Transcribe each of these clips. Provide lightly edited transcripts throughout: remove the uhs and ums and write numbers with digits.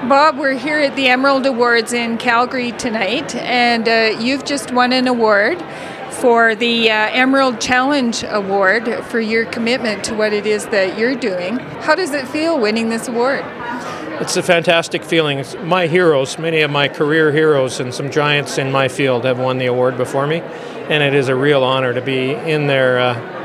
Bob, we're here at the Emerald Awards in Calgary tonight, and you've just won an award for the Emerald Challenge Award for your commitment to what it is that you're doing. How does it feel winning this award? It's a fantastic feeling. My heroes, many of my career heroes and some giants in my field have won the award before me, and it is a real honor to be in their,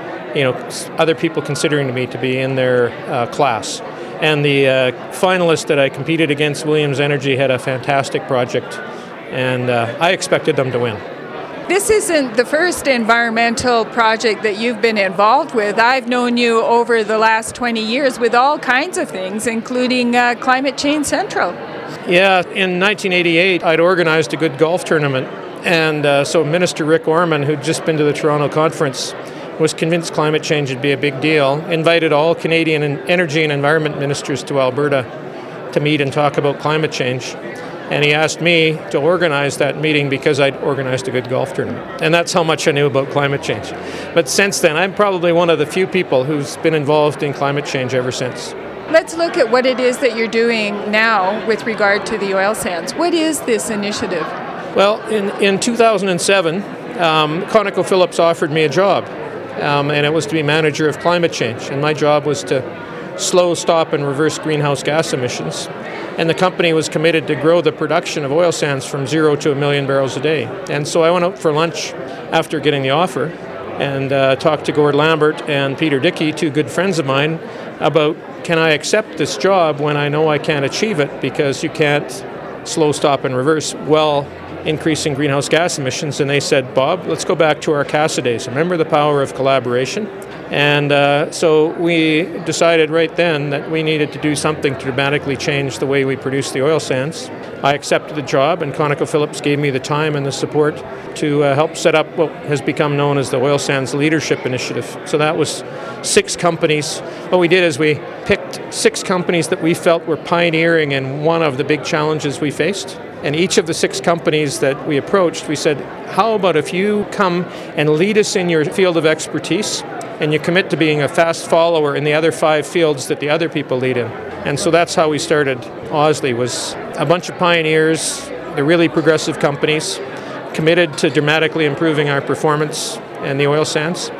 other people considering me to be in their class. And the finalist that I competed against, Williams Energy, had a fantastic project, and I expected them to win. This isn't the first environmental project that you've been involved with. I've known you over the last 20 years with all kinds of things, including Climate Change Central. Yeah, in 1988, I'd organized a good golf tournament, and so Minister Rick Orman, who'd just been to the Toronto conference, was convinced climate change would be a big deal, invited all Canadian energy and environment ministers to Alberta to meet and talk about climate change. And he asked me to organize that meeting because I'd organized a good golf tournament. And that's how much I knew about climate change. But since then, I'm probably one of the few people who's been involved in climate change ever since. Let's look at what it is that you're doing now with regard to the oil sands. What is this initiative? Well, in 2007, ConocoPhillips offered me a job. And it was to be manager of climate change. And my job was to slow, stop, and reverse greenhouse gas emissions. And the company was committed to grow the production of oil sands from 0 to 1 million barrels a day. And so I went out for lunch after getting the offer and talked to Gord Lambert and Peter Dickey, two good friends of mine, about can I accept this job when I know I can't achieve it because you can't slow, stop, and reverse while increasing greenhouse gas emissions. And they said, Bob, let's go back to our CASA days. Remember the power of collaboration? And so we decided right then that we needed to do something to dramatically change the way we produce the oil sands. I accepted the job, and ConocoPhillips gave me the time and the support to help set up what has become known as the Oil Sands Leadership Initiative. So that was 6 companies. What we did is we picked 6 companies that we felt were pioneering in one of the big challenges we faced. And each of the 6 companies that we approached, we said, how about if you come and lead us in your field of expertise and you commit to being a fast follower in the other 5 fields that the other people lead in. And so that's how we started Ausley, was a bunch of pioneers, they're really progressive companies, committed to dramatically improving our performance in the oil sands.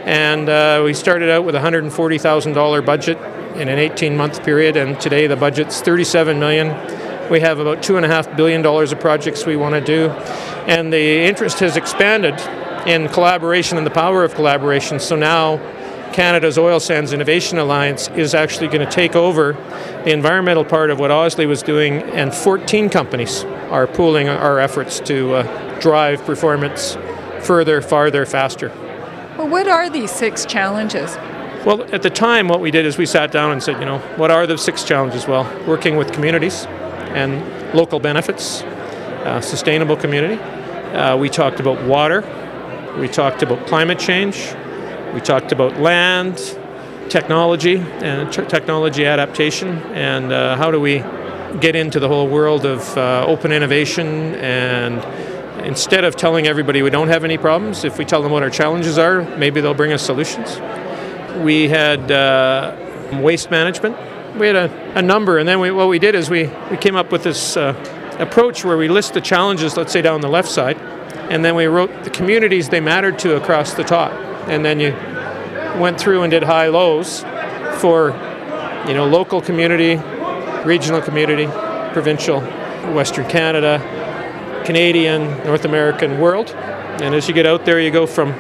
And we started out with a $140,000 budget in an 18-month period, and today the budget's $37 million. We have about $2.5 billion of projects we want to do, and the interest has expanded in collaboration and the power of collaboration. So now Canada's Oil Sands Innovation Alliance is actually going to take over the environmental part of what Ausley was doing, and 14 companies are pooling our efforts to drive performance further, farther, faster. Well, what are these 6 challenges? Well, at the time, what we did is we sat down and said, what are the 6 challenges? Well, working with communities and local benefits, sustainable community. We talked about water. We talked about climate change. We talked about land, technology, and technology adaptation, and how do we get into the whole world of open innovation. And instead of telling everybody we don't have any problems, if we tell them what our challenges are, maybe they'll bring us solutions. We had waste management. We had a number, and then what we did is we came up with this approach where we list the challenges, let's say down the left side, and then we wrote the communities they mattered to across the top. And then you went through and did high-lows for, local community, regional community, provincial, Western Canada, Canadian, North American, world. And as you get out there, you go from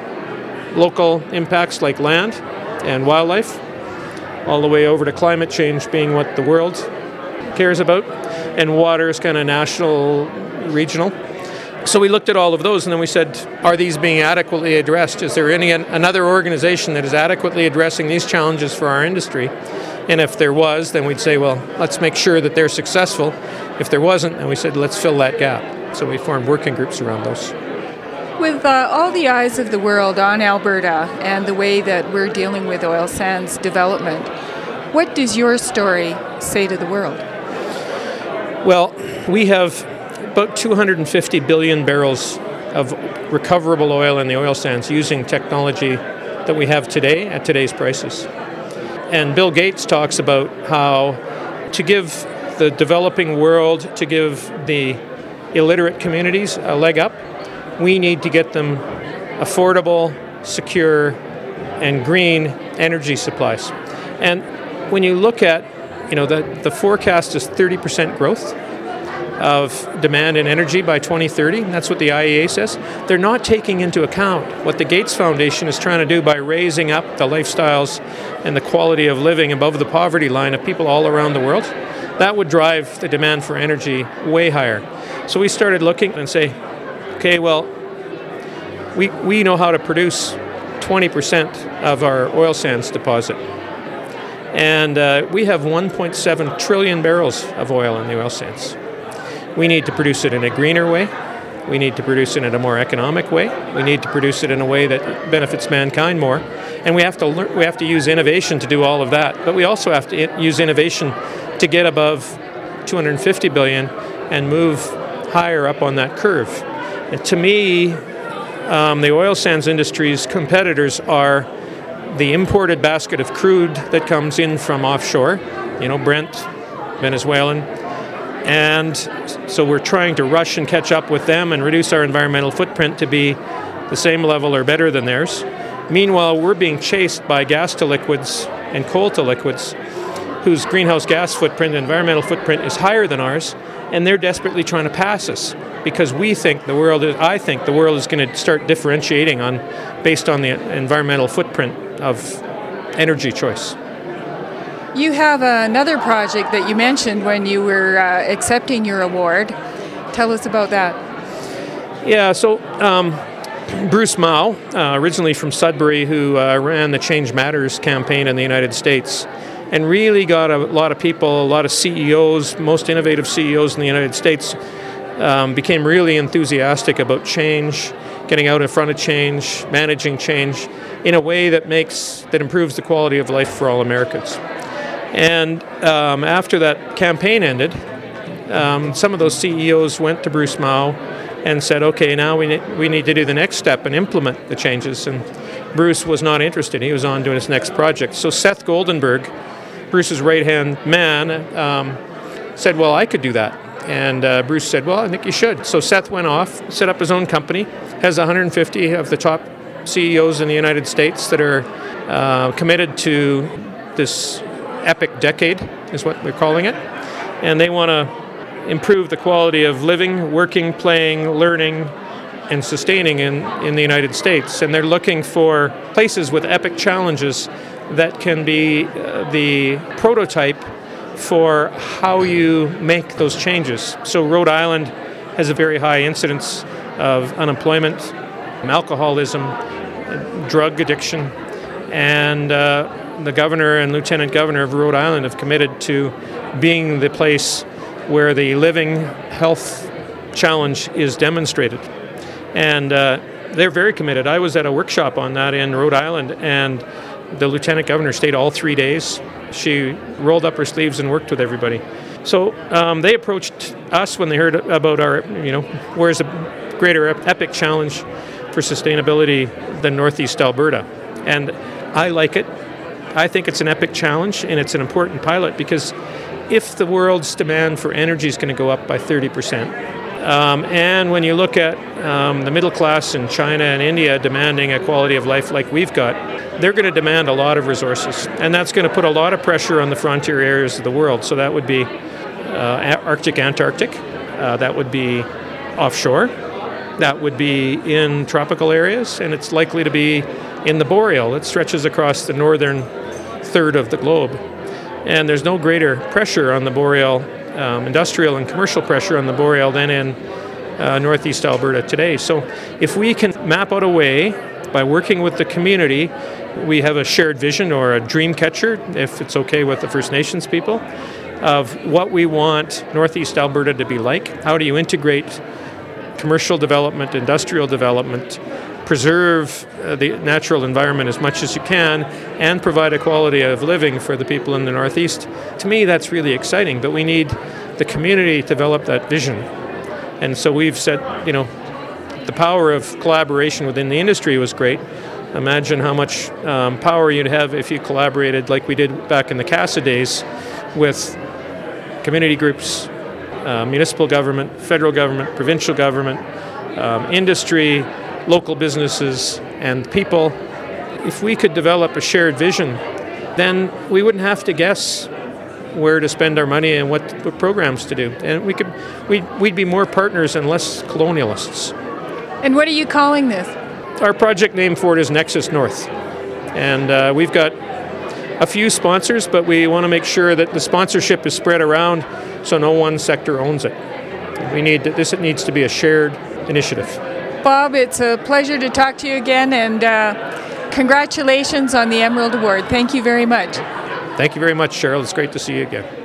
local impacts like land and wildlife, all the way over to climate change being what the world cares about, and water is kind of national, regional. So we looked at all of those, and then we said, are these being adequately addressed? Is there another organization that is adequately addressing these challenges for our industry? And if there was, then we'd say, well, let's make sure that they're successful. If there wasn't, then we said, let's fill that gap. So we formed working groups around those. With all the eyes of the world on Alberta and the way that we're dealing with oil sands development, what does your story say to the world? Well, we have about 250 billion barrels of recoverable oil in the oil sands using technology that we have today at today's prices. And Bill Gates talks about how to give the developing world to give the illiterate communities a leg up, we need to get them affordable, secure, and green energy supplies. And when you look at, the forecast is 30% growth of demand in energy by 2030. That's what the IEA says. They're not taking into account what the Gates Foundation is trying to do by raising up the lifestyles and the quality of living above the poverty line of people all around the world. That would drive the demand for energy way higher. So we started looking and say, okay, well, we know how to produce 20% of our oil sands deposit. And we have 1.7 trillion barrels of oil in the oil sands. We need to produce it in a greener way. We need to produce it in a more economic way. We need to produce it in a way that benefits mankind more. And we have to use innovation to do all of that. But we also have to use innovation to get above 250 billion and move higher up on that curve. And to me, the oil sands industry's competitors are the imported basket of crude that comes in from offshore, Brent, Venezuelan. And so we're trying to rush and catch up with them and reduce our environmental footprint to be the same level or better than theirs. Meanwhile, we're being chased by gas to liquids and coal to liquids, whose greenhouse gas footprint and environmental footprint is higher than ours, and they're desperately trying to pass us because I think the world is going to start differentiating based on the environmental footprint of energy choice. You have another project that you mentioned when you were accepting your award. Tell us about that. Yeah, so Bruce Mau, originally from Sudbury, who ran the Change Matters campaign in the United States, and really got a lot of people, a lot of CEOs, most innovative CEOs in the United States, became really enthusiastic about change, getting out in front of change, managing change in a way that improves the quality of life for all Americans. And after that campaign ended, some of those CEOs went to Bruce Mau and said, okay, now we need to do the next step and implement the changes. And Bruce was not interested. He was on doing his next project. So Seth Goldenberg, Bruce's right-hand man, said, well, I could do that. And Bruce said, well, I think you should. So Seth went off, set up his own company, has 150 of the top CEOs in the United States that are committed to this epic decade, is what they're calling it. And they want to improve the quality of living, working, playing, learning, and sustaining in the United States. And they're looking for places with epic challenges that can be the prototype for how you make those changes. So Rhode Island has a very high incidence of unemployment, alcoholism, drug addiction, and the governor and lieutenant governor of Rhode Island have committed to being the place where the living health challenge is demonstrated. And they're very committed. I was at a workshop on that in Rhode Island, and the lieutenant governor stayed all 3 days. She rolled up her sleeves and worked with everybody. So they approached us when they heard about our, where's a greater epic challenge for sustainability than Northeast Alberta. And I like it. I think it's an epic challenge, and it's an important pilot, because if the world's demand for energy is going to go up by 30%, and when you look at the middle class in China and India demanding a quality of life like we've got, they're going to demand a lot of resources, and that's going to put a lot of pressure on the frontier areas of the world. So that would be Arctic, Antarctic, that would be offshore, that would be in tropical areas, and it's likely to be in the boreal. It stretches across the northern third of the globe. And there's no greater pressure on the boreal, industrial and commercial pressure on the boreal than in Northeast Alberta today. So if we can map out a way by working with the community, we have a shared vision or a dream catcher, if it's okay with the First Nations people, of what we want Northeast Alberta to be like. How do you integrate commercial development, industrial development, preserve the natural environment as much as you can, and provide a quality of living for the people in the Northeast? To me, that's really exciting, but we need the community to develop that vision. And so we've said, the power of collaboration within the industry was great. Imagine how much power you'd have if you collaborated like we did back in the CASA days with community groups, municipal government, federal government, provincial government, industry, local businesses, and people. If we could develop a shared vision, then we wouldn't have to guess where to spend our money and what programs to do. And we'd be more partners and less colonialists. And what are you calling this? Our project name for it is Nexus North. And we've got a few sponsors, but we want to make sure that the sponsorship is spread around so no one sector owns it. It needs to be a shared initiative. Bob, it's a pleasure to talk to you again, and congratulations on the Emerald Award. Thank you very much. Thank you very much, Cheryl. It's great to see you again.